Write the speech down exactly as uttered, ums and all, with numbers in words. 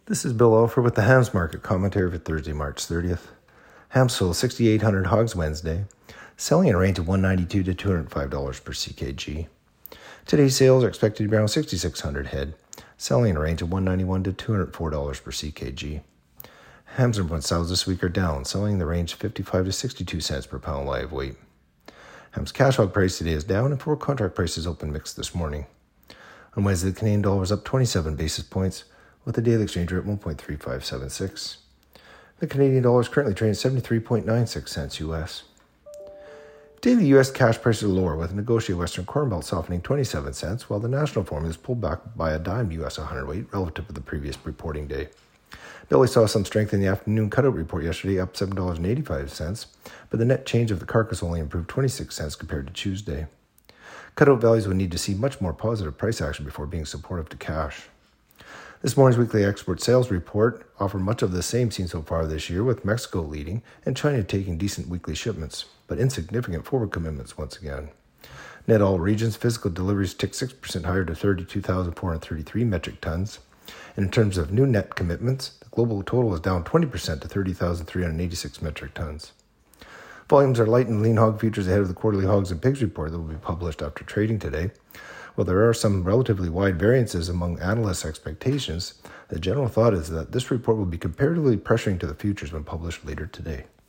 This is Bill Alford with the Hams Market Commentary for Thursday, March thirtieth. Hams sold six thousand eight hundred hogs Wednesday, selling in a range of one hundred ninety-two to two hundred five dollars per C K G. Today's sales are expected to be around six thousand six hundred head, selling in a range of one hundred ninety-one to two hundred four dollars per C K G. Hams and sows this week are down, selling in the range of fifty-five to sixty-two cents per pound live weight. Hams cash hog price today is down, and forward contract prices open mixed this morning. On Wednesday, the Canadian dollar was up twenty-seven basis points, with the daily exchange rate at one point three five seven six. The Canadian dollar is currently trading at seventy-three point nine six cents U S. Daily U S cash prices are lower, with negotiated Western Corn Belt softening twenty-seven cents, while the national formula is pulled back by a dime U S one hundred weight relative to the previous reporting day. Billy saw some strength in the afternoon cutout report yesterday, up seven dollars and eighty-five cents, but the net change of the carcass only improved twenty-six cents compared to Tuesday. Cutout values would need to see much more positive price action before being supportive to cash. This morning's weekly export sales report offered much of the same seen so far this year, with Mexico leading and China taking decent weekly shipments, but insignificant forward commitments once again. Net all regions physical deliveries ticked six percent higher to thirty-two thousand four hundred thirty-three metric tons. And in terms of new net commitments, the global total is down twenty percent to thirty thousand three hundred eighty-six metric tons. Volumes are light in lean hog futures ahead of the quarterly hogs and pigs report that will be published after trading today. While there are some relatively wide variances among analysts' expectations, the general thought is that this report will be comparatively pressuring to the futures when published later today.